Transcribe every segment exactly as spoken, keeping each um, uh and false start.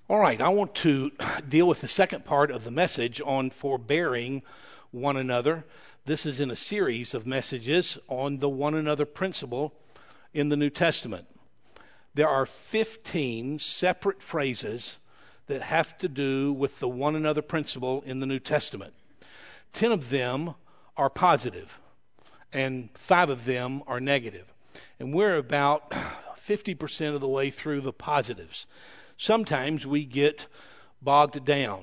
All right, I want to deal with the second part of the message on forbearing one another. This is in a series of messages on the one another principle in the New Testament. There are fifteen separate phrases that have to do with the one another principle in the New Testament. Ten of them are positive, and five of them are negative. And we're about fifty percent of the way through the positives. Sometimes we get bogged down,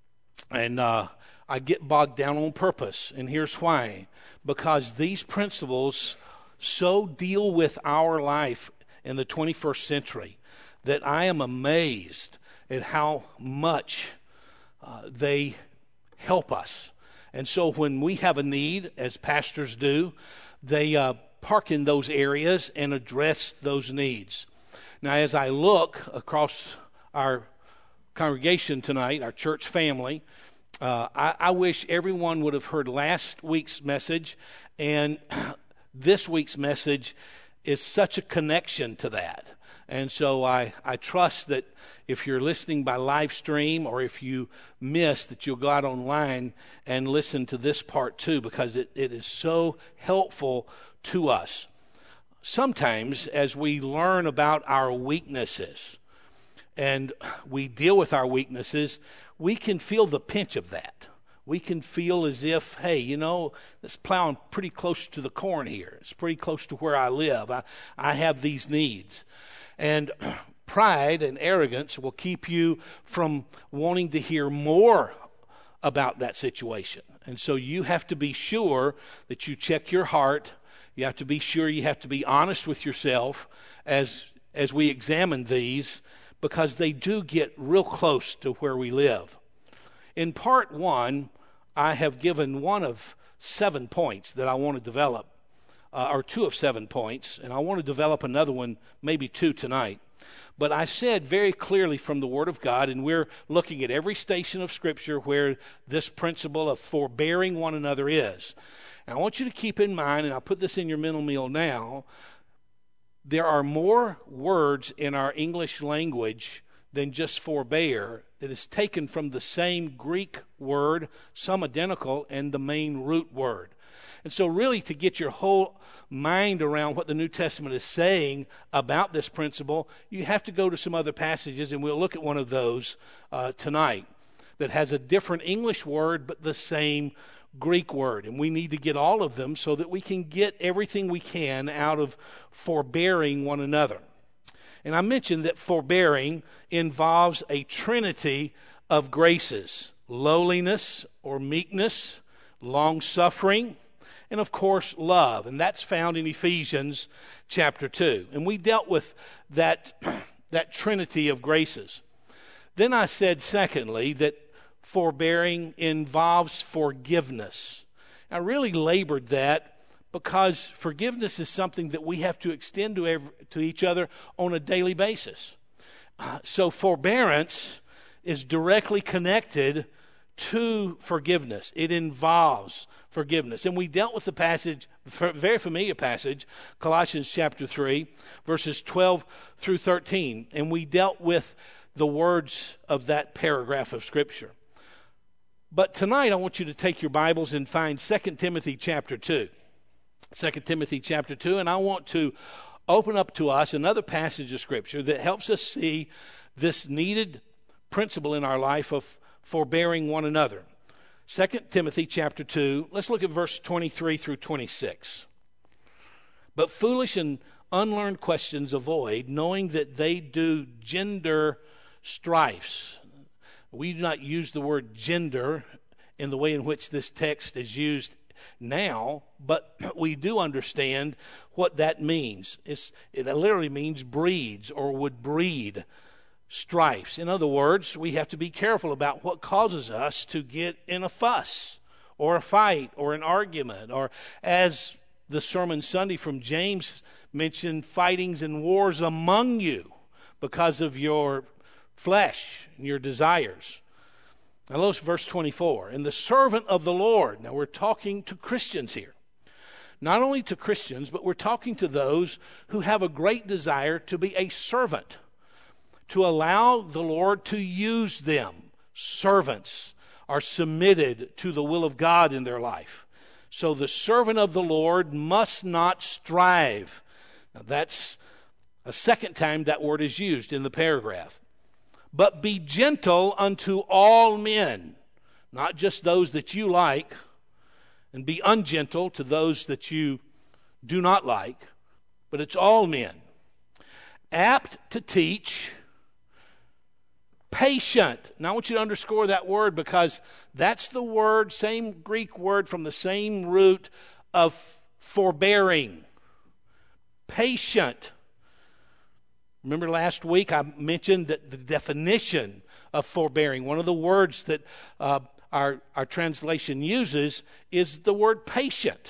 and uh, I get bogged down on purpose, and here's why. Because these principles so deal with our life in the twenty-first century that I am amazed at how much uh, they help us. And so when we have a need, as pastors do, they uh, park in those areas and address those needs. Now, as I look across our congregation tonight, our church family, uh, I, I wish everyone would have heard last week's message, and this week's message is such a connection to that. And so I, I trust that if you're listening by live stream or if you miss, that you'll go out online and listen to this part too, because it, it is so helpful to us. Sometimes as we learn about our weaknesses and we deal with our weaknesses, we can feel the pinch of that. We can feel as if, hey, you know, it's plowing pretty close to the corn here. It's pretty close to where I live. I, I have these needs. And pride and arrogance will keep you from wanting to hear more about that situation. And so you have to be sure that you check your heart. You have to be sure you have to be honest with yourself as as we examine these, because they do get real close to where we live. In part one, I have given one of seven points that I want to develop, uh, or two of seven points, and I want to develop another one, maybe two tonight. But I said very clearly from the Word of God, and we're looking at every station of Scripture where this principle of forbearing one another is. And I want you to keep in mind, and I'll put this in your mental meal now, there are more words in our English language than just forbear that is taken from the same Greek word, some identical, and the main root word. And so really to get your whole mind around what the New Testament is saying about this principle, you have to go to some other passages, and we'll look at one of those uh, tonight that has a different English word but the same Greek word. And we need to get all of them so that we can get everything we can out of forbearing one another. And I mentioned that forbearing involves a trinity of graces: lowliness or meekness, long-suffering, and of course love. And that's found in Ephesians chapter two. And we dealt with that, that trinity of graces. Then I said, secondly, that forbearing involves forgiveness. I really labored that because forgiveness is something that we have to extend to every, to each other on a daily basis. Uh, so forbearance is directly connected to forgiveness. It involves forgiveness. And we dealt with the passage, very familiar passage, Colossians chapter three, verses twelve through thirteen. And we dealt with the words of that paragraph of Scripture. But tonight I want you to take your Bibles and find Second Timothy chapter two. Second Timothy chapter two, and I want to open up to us another passage of Scripture that helps us see this needed principle in our life of forbearing one another. Second Timothy chapter two, let's look at verse twenty-three through twenty-six. But foolish and unlearned questions avoid, knowing that they do gender strifes. We do not use the word gender in the way in which this text is used now, but we do understand what that means. It's, it literally means breeds or would breed strifes. In other words, we have to be careful about what causes us to get in a fuss or a fight or an argument, or as the sermon Sunday from James mentioned, fightings and wars among you because of your flesh and your desires. Now notice verse twenty-four. And the servant of the Lord. Now we're talking to Christians here. Not only to Christians, but we're talking to those who have a great desire to be a servant. to allow the Lord to use them. Servants are submitted to the will of God in their life. So the servant of the Lord must not strive. Now that's a second time that word is used in the paragraph. But be gentle unto all men, not just those that you like, and be ungentle to those that you do not like, but it's all men. Apt to teach, patient. Now I want you to underscore that word, because that's the word, same Greek word from the same root of forbearing. Patient. Remember last week I mentioned that the definition of forbearing, one of the words that uh, our, our translation uses is the word patient.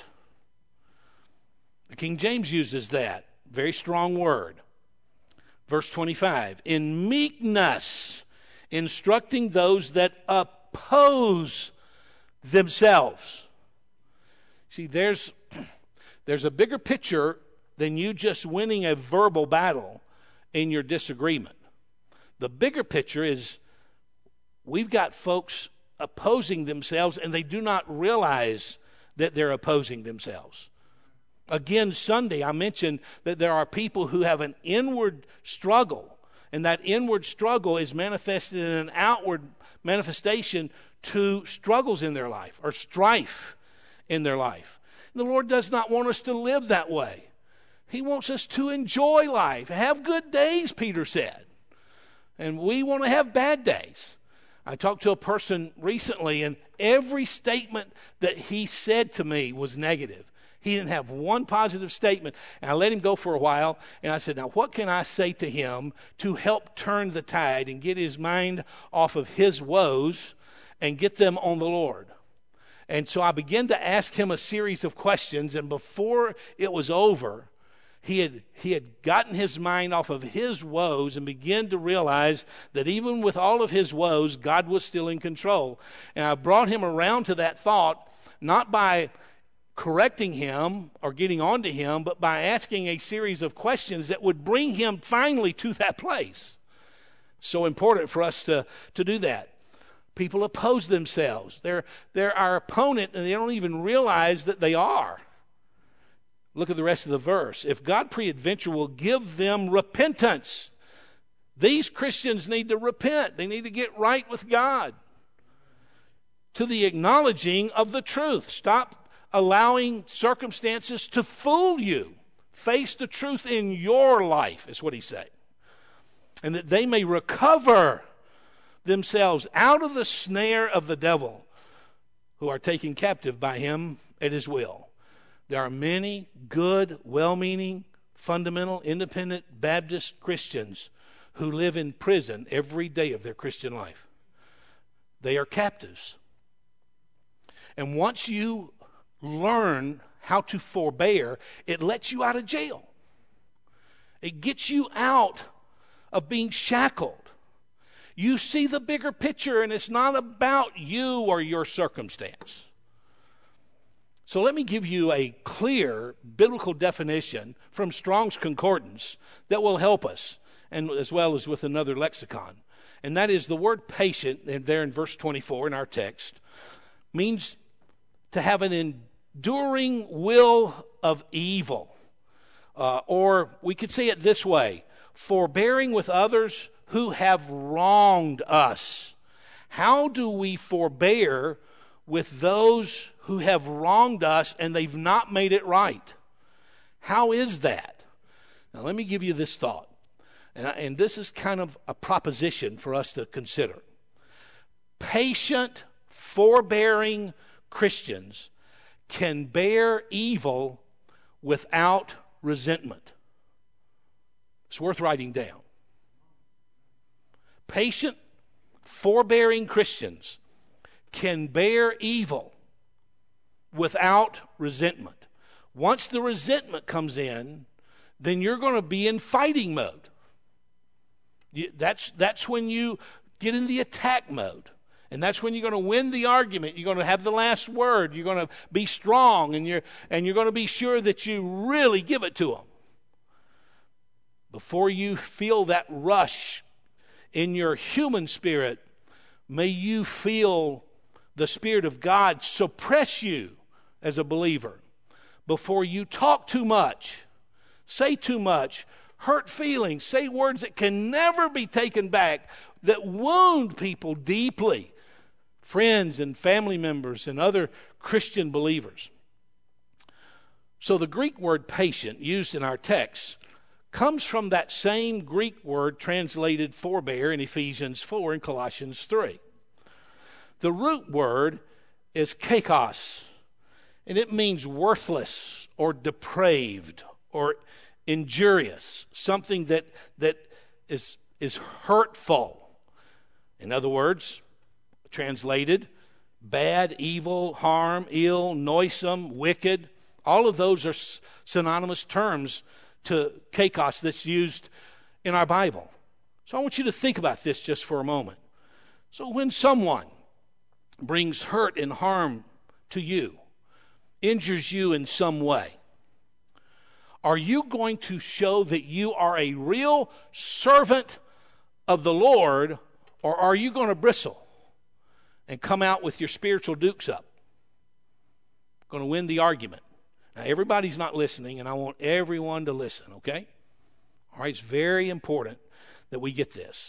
The King James uses that. Very strong word. Verse twenty-five, in meekness, instructing those that oppose themselves. See, there's, there's a bigger picture than you just winning a verbal battle in your disagreement. The bigger picture is we've got folks opposing themselves, and they do not realize that they're opposing themselves. Again, Sunday, I mentioned that there are people who have an inward struggle, and that inward struggle is manifested in an outward manifestation to struggles in their life or strife in their life. And the Lord does not want us to live that way. He wants us to enjoy life, have good days, Peter said. And we want to have bad days. I talked to a person recently, and every statement that he said to me was negative. He didn't have one positive statement. And I let him go for a while, and I said, now what can I say to him to help turn the tide and get his mind off of his woes and get them on the Lord? And so I began to ask him a series of questions, and before it was over, He had, he had gotten his mind off of his woes and began to realize that even with all of his woes, God was still in control. And I brought him around to that thought, not by correcting him or getting on to him, but by asking a series of questions that would bring him finally to that place. So important for us to, to do that. People oppose themselves. They're, they're our opponent, and they don't even realize that they are. Look at the rest of the verse. If God peradventure will give them repentance. These Christians need to repent. They need to get right with God. To the acknowledging of the truth. Stop allowing circumstances to fool you. Face the truth in your life, is what he's saying. And that they may recover themselves out of the snare of the devil, who are taken captive by him at his will. There are many good, well-meaning, fundamental, independent Baptist Christians who live in prison every day of their Christian life. They are captives. And once you learn how to forbear, it lets you out of jail. It gets you out of being shackled. You see the bigger picture, and it's not about you or your circumstance. So let me give you a clear biblical definition from Strong's Concordance that will help us, and as well as with another lexicon. And that is the word patient, and there in verse twenty-four in our text, means to have an enduring will of evil. Uh, or we could say it this way, forbearing with others who have wronged us. How do we forbear with those who have wronged us and they've not made it right? How is that? Now let me give you this thought. And, I, and this is kind of a proposition for us to consider. Patient, forbearing Christians can bear evil without resentment. It's worth writing down. Patient, forbearing Christians can bear evil without resentment. Once the resentment comes in, then you're going to be in fighting mode. You, that's, that's when you get in the attack mode. And that's when you're going to win the argument. You're going to have the last word. You're going to be strong, and you're, and you're going to be sure that you really give it to them. Before you feel that rush in your human spirit, may you feel the Spirit of God suppress you as a believer before you talk too much, say too much, hurt feelings, say words that can never be taken back, that wound people deeply, friends and family members and other Christian believers. So the Greek word patient used in our text comes from that same Greek word translated forbear in Ephesians four and Colossians three. The root word is kakos, and it means worthless or depraved or injurious, something that, that is, is hurtful. In other words, translated, bad, evil, harm, ill, noisome, wicked. All of those are synonymous terms to kakos that's used in our Bible. So I want you to think about this just for a moment. So when someone brings hurt and harm to you, injures you in some way, are you going to show that you are a real servant of the Lord, or are you going to bristle and come out with your spiritual dukes up? Going to win the argument. Now, everybody's not listening, and I want everyone to listen, okay? All right, it's very important that we get this.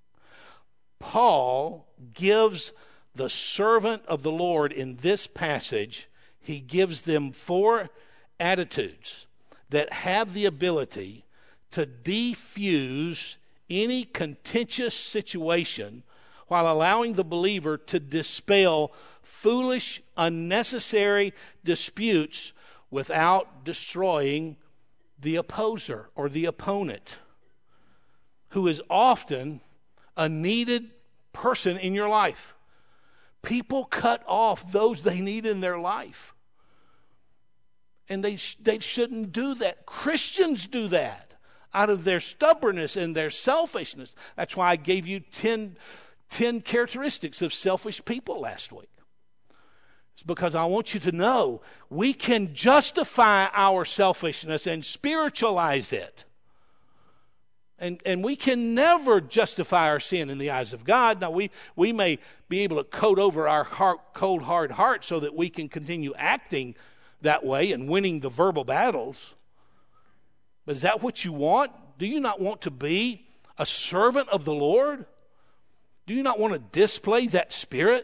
Paul gives the servant of the Lord in this passage, he gives them four attitudes that have the ability to defuse any contentious situation while allowing the believer to dispel foolish, unnecessary disputes without destroying the opposer or the opponent, who is often a needed person in your life. People cut off those they need in their life. And they, sh- they shouldn't do that. Christians do that out of their stubbornness and their selfishness. That's why I gave you ten, ten characteristics of selfish people last week. It's because I want you to know we can justify our selfishness and spiritualize it. And, and we can never justify our sin in the eyes of God. Now, we, we may be able to coat over our heart, cold, hard heart so that we can continue acting that way and winning the verbal battles. But is that what you want? Do you not want to be a servant of the Lord? Do you not want to display that spirit?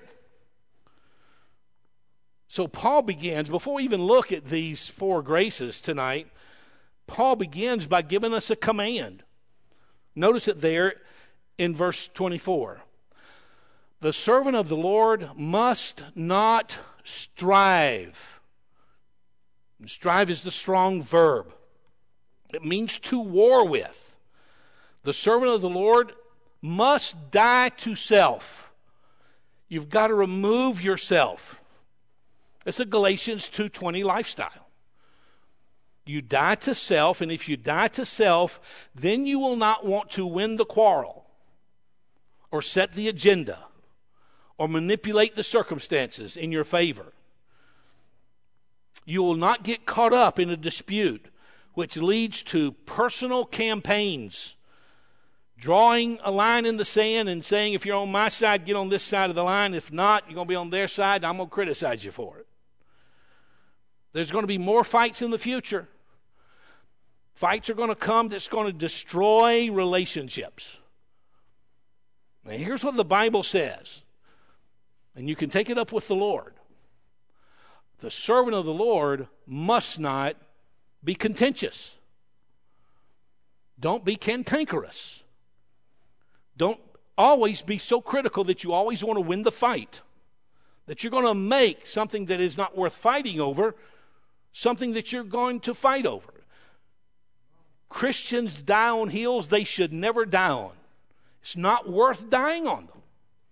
So Paul begins, before we even look at these four graces tonight, Paul begins by giving us a command. Notice it there in verse twenty-four. The servant of the Lord must not strive. And strive is the strong verb. It means to war with. The servant of the Lord must die to self. You've got to remove yourself. It's a Galatians two twenty lifestyle. You die to self, and if you die to self, then you will not want to win the quarrel or set the agenda or manipulate the circumstances in your favor. You will not get caught up in a dispute which leads to personal campaigns, drawing a line in the sand and saying, if you're on my side, get on this side of the line. If not, you're going to be on their side, and I'm going to criticize you for it. There's going to be more fights in the future. Fights are going to come that's going to destroy relationships. Now, here's what the Bible says, and you can take it up with the Lord. The servant of the Lord must not be contentious. Don't be cantankerous. Don't always be so critical that you always want to win the fight, that you're going to make something that is not worth fighting over something that you're going to fight over. Christians die on hills they should never die on. It's not worth dying on them.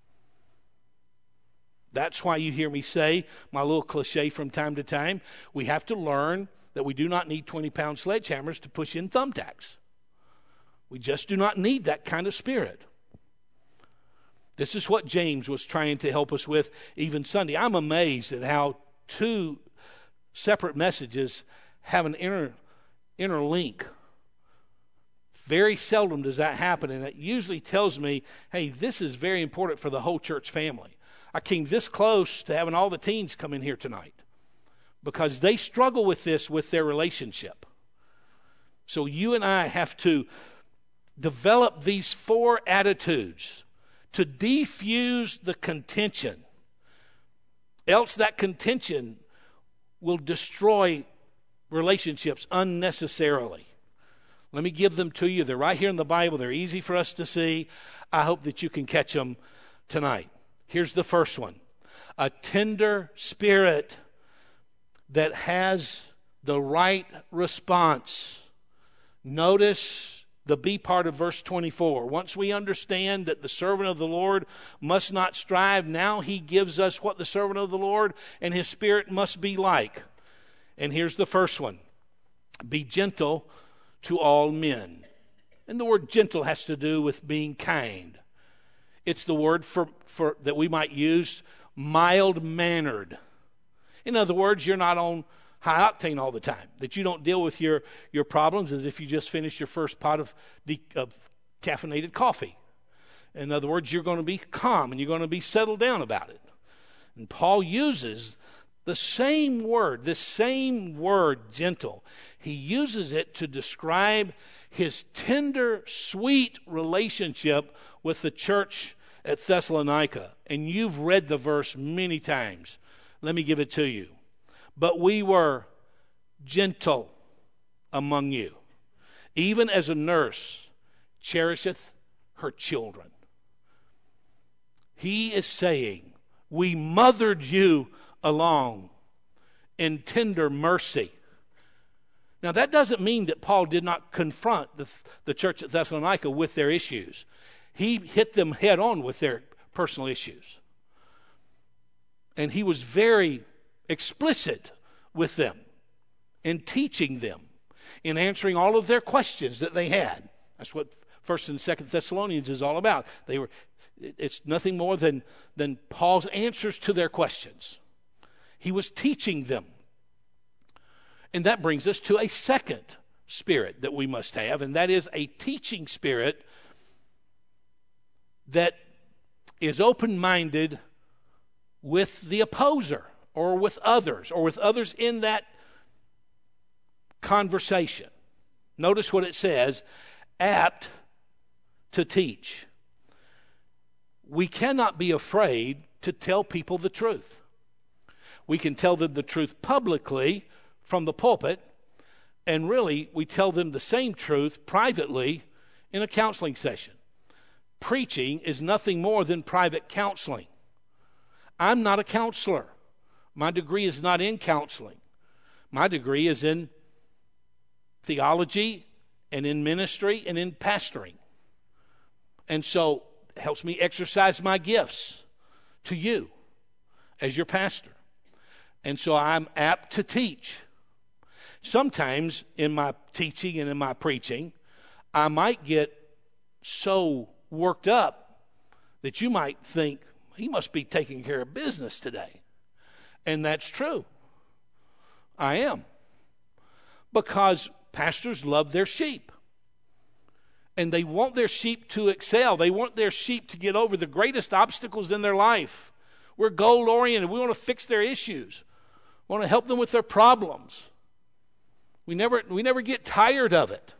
That's why you hear me say, my little cliche from time to time, we have to learn that we do not need twenty-pound sledgehammers to push in thumbtacks. We just do not need that kind of spirit. This is what James was trying to help us with even Sunday. I'm amazed at how two separate messages have an inner, inner link Very seldom does that happen, and it usually tells me, hey, this is very important for the whole church family. I came this close to having all the teens come in here tonight because they struggle with this with their relationship. So you and I have to develop these four attitudes to defuse the contention. Else that contention will destroy relationships unnecessarily. Let me give them to you. They're right here in the Bible. They're easy for us to see. I hope that you can catch them tonight. Here's the first one. A tender spirit that has the right response. Notice the B part of verse twenty-four. Once we understand that the servant of the Lord must not strive, now he gives us what the servant of the Lord and his spirit must be like. And here's the first one. Be gentle to all men. And the word gentle has to do with being kind. It's the word for, for that we might use, mild-mannered. In other words, you're not on high octane all the time, that you don't deal with your, your problems as if you just finished your first pot of, de- of caffeinated coffee. In other words, you're going to be calm and you're going to be settled down about it. And Paul uses the same word, this same word, gentle. He uses it to describe his tender, sweet relationship with the church at Thessalonica. And you've read the verse many times. Let me give it to you. But we were gentle among you, even as a nurse cherisheth her children. He is saying, we mothered you along in tender mercy. Now, that doesn't mean that Paul did not confront the, the church at Thessalonica with their issues. He hit them head on with their personal issues. And he was very explicit with them in teaching them, in answering all of their questions that they had. That's what First and Second Thessalonians is all about. They were, it's nothing more than, than Paul's answers to their questions. He was teaching them. And that brings us to a second spirit that we must have, and that is a teaching spirit that is open-minded with the opposer or with others or with others in that conversation. Notice what it says, apt to teach. We cannot be afraid to tell people the truth. We can tell them the truth publicly from the pulpit, and really we tell them the same truth privately in a counseling session. Preaching is nothing more than private counseling. I'm not a counselor. My degree is not in counseling. My degree is in theology and in ministry and in pastoring. And so it helps me exercise my gifts to you as your pastor. And so I'm apt to teach. Sometimes in my teaching and in my preaching, I might get so worked up that you might think, he must be taking care of business today. And that's true. I am. Because pastors love their sheep. And they want their sheep to excel. They want their sheep to get over the greatest obstacles in their life. We're goal-oriented. We want to fix their issues. We want to help them with their problems. We never, we never get tired of it.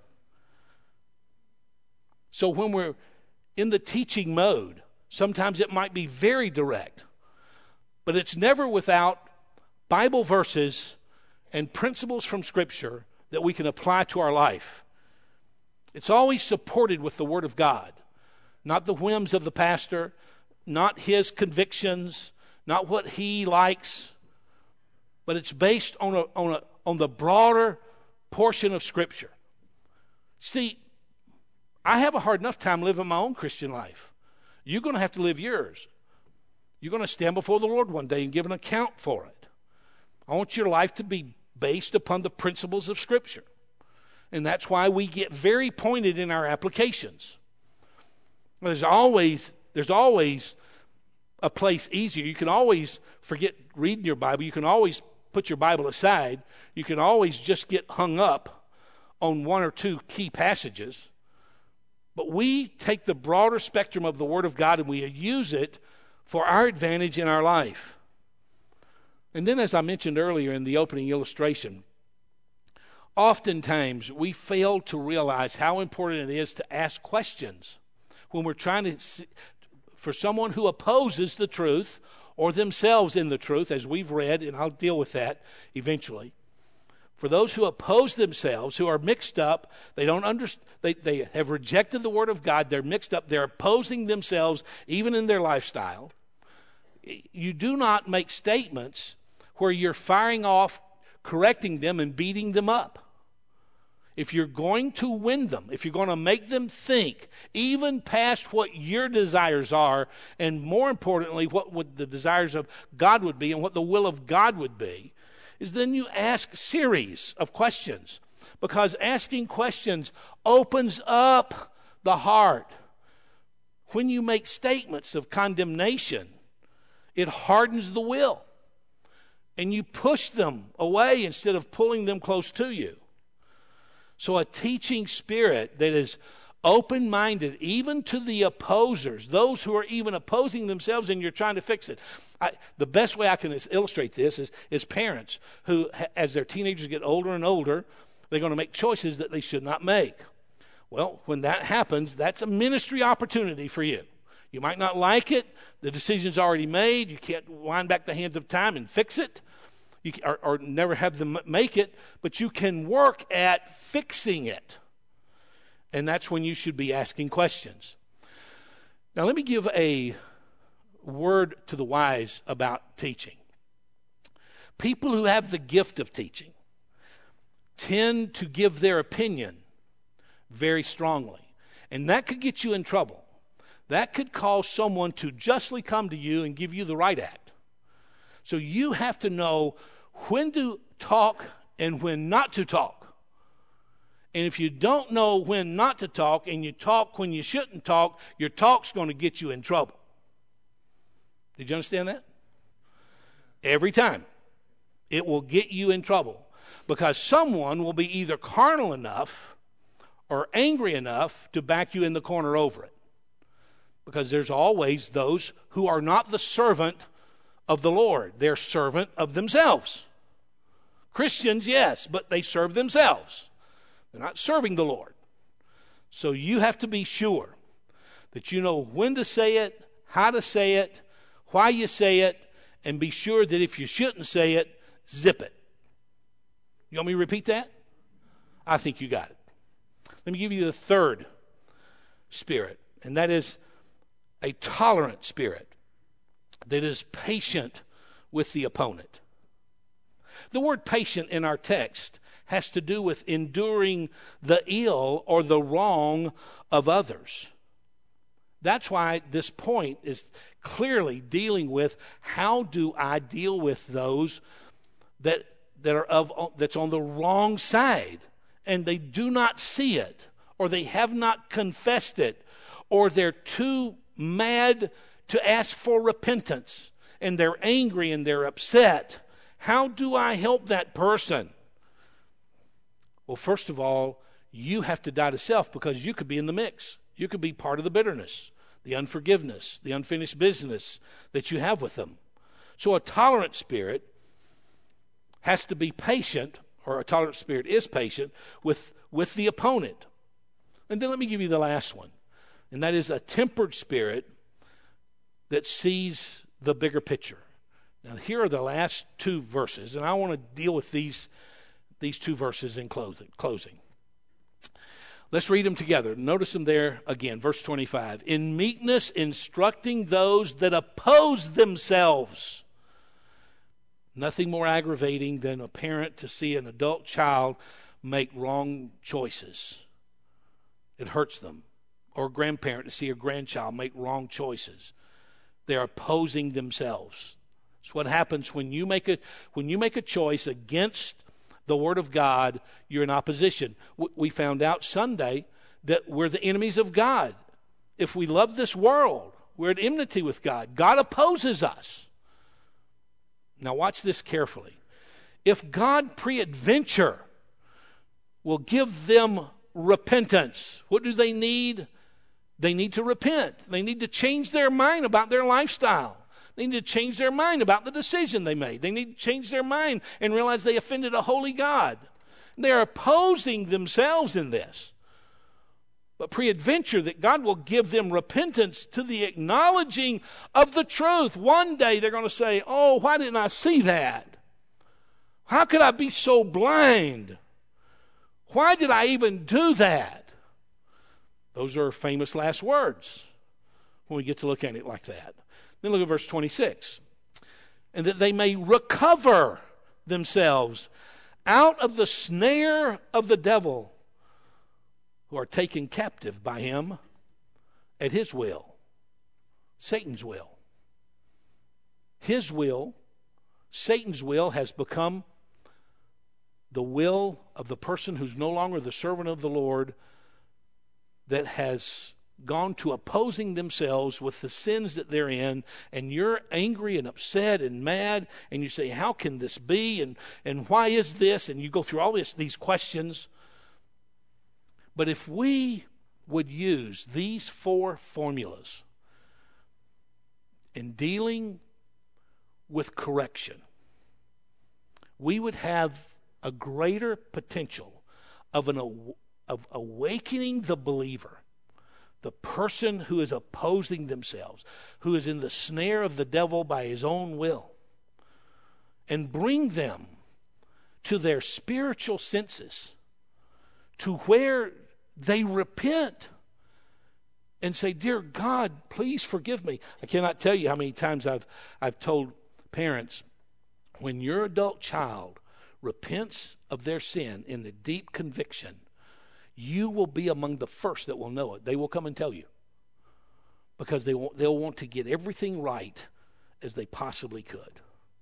So when we're in the teaching mode, sometimes it might be very direct. But it's never without Bible verses and principles from Scripture that we can apply to our life. It's always supported with the Word of God, not the whims of the pastor, not his convictions, not what he likes, but it's based on a, on a, on the broader portion of Scripture. See, I have a hard enough time living my own Christian life. You're going to have to live yours. You're going to stand before the Lord one day and give an account for it. I want your life to be based upon the principles of Scripture. And that's why we get very pointed in our applications. There's always, there's always a place easier. You can always forget reading your Bible. You can always put your Bible aside. You can always just get hung up on one or two key passages. But we take the broader spectrum of the Word of God and we use it for our advantage in our life. And then, as I mentioned earlier in the opening illustration, oftentimes we fail to realize how important it is to ask questions when we're trying to see, for someone who opposes the truth or themselves in the truth, as we've read, and I'll deal with that eventually. For those who oppose themselves, who are mixed up, they don't understand, they, they have rejected the Word of God, they're mixed up, they're opposing themselves even in their lifestyle. You do not make statements where you're firing off, correcting them and beating them up. If you're going to win them, if you're going to make them think, even past what your desires are, and more importantly, what would the desires of God would be and what the will of God would be, is then you ask a series of questions. Because asking questions opens up the heart. When you make statements of condemnation, it hardens the will. And you push them away instead of pulling them close to you. So a teaching spirit that is open-minded, even to the opposers, those who are even opposing themselves and you're trying to fix it. I, the best way I can illustrate this is, is parents who, as their teenagers get older and older, they're going to make choices that they should not make. Well, when that happens, that's a ministry opportunity for you. You might not like it. The decision's already made. You can't wind back the hands of time and fix it. You, or, or never have them make it. But you can work at fixing it. And that's when you should be asking questions. Now, let me give a word to the wise about teaching. People who have the gift of teaching tend to give their opinion very strongly. And that could get you in trouble. That could cause someone to justly come to you and give you the right act. So you have to know when to talk and when not to talk. And if you don't know when not to talk and you talk when you shouldn't talk, your talk's going to get you in trouble. Did you understand that? Every time. It will get you in trouble. Because someone will be either carnal enough or angry enough to back you in the corner over it. Because there's always those who are not the servant of the Lord. They're servant of themselves. Christians, yes, but they serve themselves. They're not serving the Lord. So you have to be sure that you know when to say it, how to say it, why you say it, and be sure that if you shouldn't say it, zip it. You want me to repeat that? I think you got it. Let me give you the third spirit, and that is a tolerant spirit that is patient with the opponent. The word patient in our text has to do with enduring the ill or the wrong of others. That's why this point is clearly dealing with how do I deal with those that that are of that's on the wrong side and they do not see it, or they have not confessed it, or they're too mad to ask for repentance and they're angry and they're upset. How do I help that person? Well, first of all, you have to die to self, because you could be in the mix. You could be part of the bitterness, the unforgiveness, the unfinished business that you have with them. So a tolerant spirit has to be patient, or a tolerant spirit is patient with, with the opponent. And then let me give you the last one, and that is a tempered spirit that sees the bigger picture. Now, here are the last two verses, and I want to deal with these, these two verses in closing. closing. Let's read them together. Notice them there again, verse twenty-five. In meekness, instructing those that oppose themselves. Nothing more aggravating than a parent to see an adult child make wrong choices. It hurts them. Or a grandparent to see a grandchild make wrong choices. They're opposing themselves. It's what happens when you make a when you make a choice against the Word of God. You're in opposition. We found out Sunday that we're the enemies of God. If we love this world, we're at enmity with God. God opposes us. Now watch this carefully. If God peradventure will give them repentance, what do they need? They need to repent. They need to change their mind about their lifestyle. They need to change their mind about the decision they made. They need to change their mind and realize they offended a holy God. They're opposing themselves in this. But peradventure that God will give them repentance to the acknowledging of the truth. One day they're going to say, oh, why didn't I see that? How could I be so blind? Why did I even do that? Those are famous last words when we get to look at it like that. Then look at verse twenty-six. And that they may recover themselves out of the snare of the devil, who are taken captive by him at his will. Satan's will. His will, Satan's will, has become the will of the person who's no longer the servant of the Lord, that has gone to opposing themselves with the sins that they're in, and you're angry and upset and mad, and you say, how can this be, and, and why is this, and you go through all this, these questions. But if we would use these four formulas in dealing with correction, we would have a greater potential of an of awakening the believer, the person who is opposing themselves, who is in the snare of the devil by his own will, and bring them to their spiritual senses, to where they repent and say, dear God, please forgive me. I cannot tell you how many times I've I've told parents, when your adult child repents of their sin in the deep conviction, you will be among the first that will know it. They will come and tell you, because they will, they'll want to get everything right as they possibly could.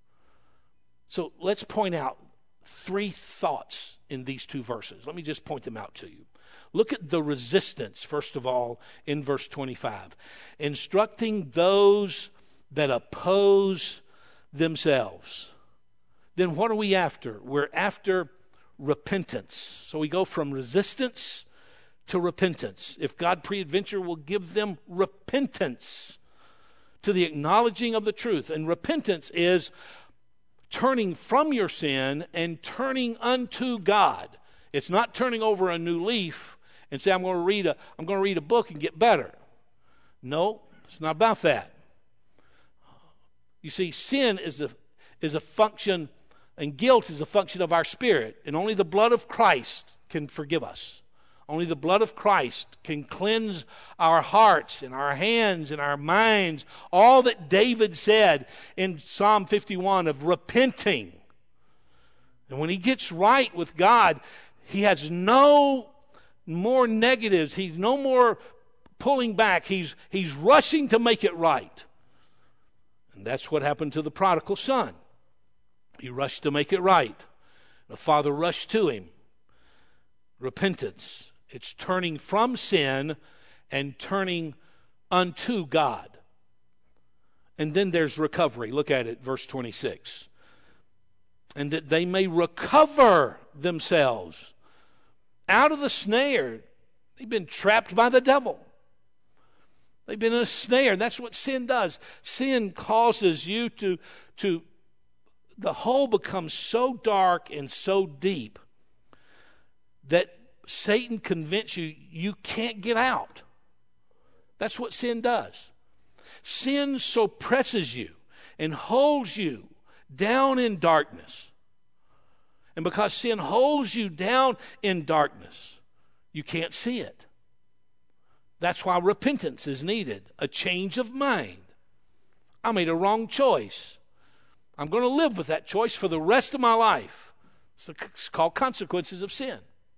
So let's point out three thoughts in these two verses. Let me just point them out to you. Look at the resistance, first of all, in verse twenty-five. Instructing those that oppose themselves. Then what are we after? We're after repentance. So we go from resistance to repentance. If God peradventure will give them repentance to the acknowledging of the truth. And repentance is turning from your sin and turning unto God. It's not turning over a new leaf and say, I'm going to read a, I'm going to read a book and get better. No, it's not about that. You see, sin is a, is a function, and guilt is a function of our spirit, and only the blood of Christ can forgive us. Only the blood of Christ can cleanse our hearts and our hands and our minds. All that David said in Psalm fifty-one of repenting. And when he gets right with God, he has no more negatives. He's no more pulling back. He's, he's rushing to make it right. And that's what happened to the prodigal son. He rushed to make it right. The father rushed to him. Repentance. It's turning from sin and turning unto God. And then there's recovery. Look at it, verse twenty-six. And that they may recover themselves out of the snare. They've been trapped by the devil. They've been in a snare. That's what sin does. Sin causes you to, to, the hole becomes so dark and so deep that Satan convinces you you can't get out. That's what sin does. Sin so presses you and holds you down in darkness. And because sin holds you down in darkness, you can't see it. That's why repentance is needed, a change of mind. I made a wrong choice. I'm going to live with that choice for the rest of my life. It's called consequences of sin.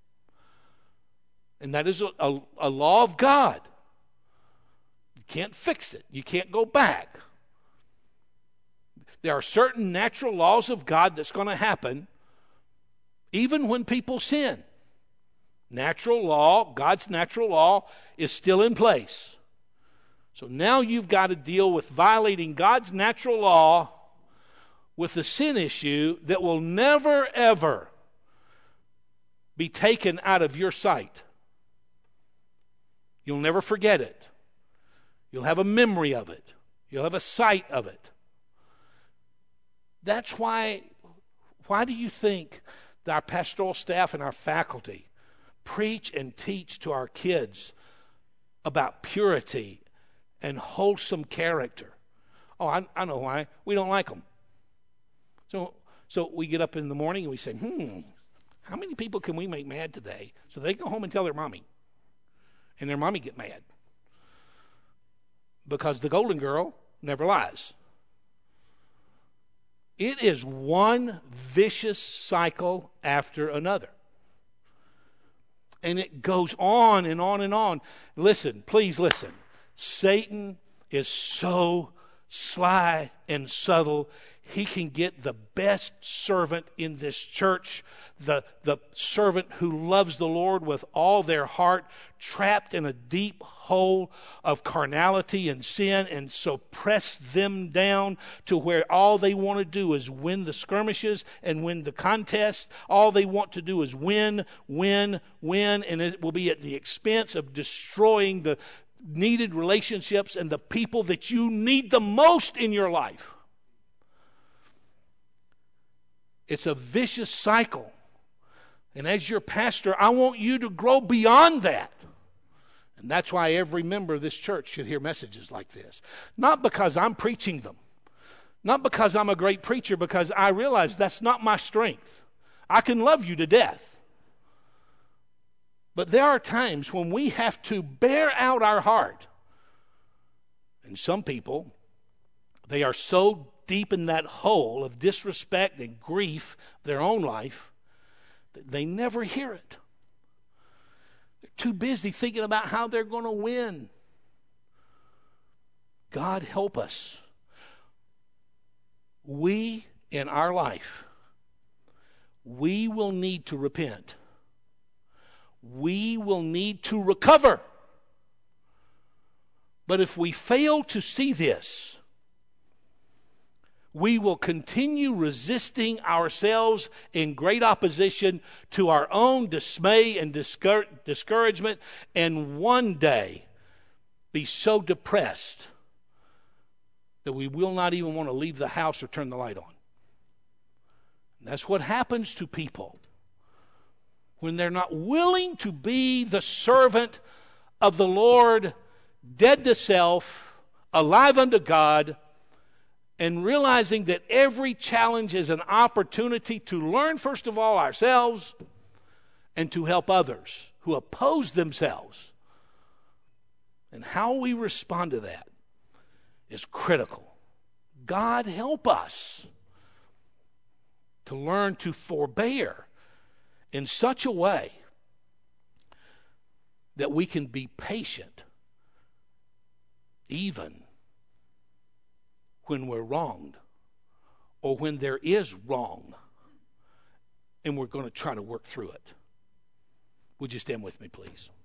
And that is a, a, a law of God. You can't fix it. You can't go back. There are certain natural laws of God that's going to happen even when people sin. Natural law, God's natural law, is still in place. So now you've got to deal with violating God's natural law with the sin issue that will never, ever be taken out of your sight. You'll never forget it. You'll have a memory of it. You'll have a sight of it. That's why, why do you think that our pastoral staff and our faculty preach and teach to our kids about purity and wholesome character? Oh, I, I know why. We don't like them. So, so we get up in the morning and we say, hmm, how many people can we make mad today? So they go home and tell their mommy. And their mommy get mad. Because the golden girl never lies. It is one vicious cycle after another. And it goes on and on and on. Listen, please listen. Satan is so sly and subtle. He can get the best servant in this church, the, the servant who loves the Lord with all their heart, trapped in a deep hole of carnality and sin, and so press them down to where all they want to do is win the skirmishes and win the contest. All they want to do is win, win, win, and it will be at the expense of destroying the needed relationships and the people that you need the most in your life. It's a vicious cycle. And as your pastor, I want you to grow beyond that. And that's why every member of this church should hear messages like this. Not because I'm preaching them. Not because I'm a great preacher, because I realize that's not my strength. I can love you to death. But there are times when we have to bear out our heart. And some people, they are so deep in that hole of disrespect and grief of their own life that they never hear it. They're too busy thinking about how they're going to win. God help us. We, in our life, we will need to repent. We will need to recover. But if we fail to see this, we will continue resisting ourselves in great opposition to our own dismay and discour- discouragement, and one day be so depressed that we will not even want to leave the house or turn the light on. And that's what happens to people when they're not willing to be the servant of the Lord, dead to self, alive unto God, and realizing that every challenge is an opportunity to learn, first of all, ourselves and to help others who oppose themselves. And how we respond to that is critical. God help us to learn to forbear in such a way that we can be patient even when we're wronged or when there is wrong and we're going to try to work through it. Would you stand with me, please?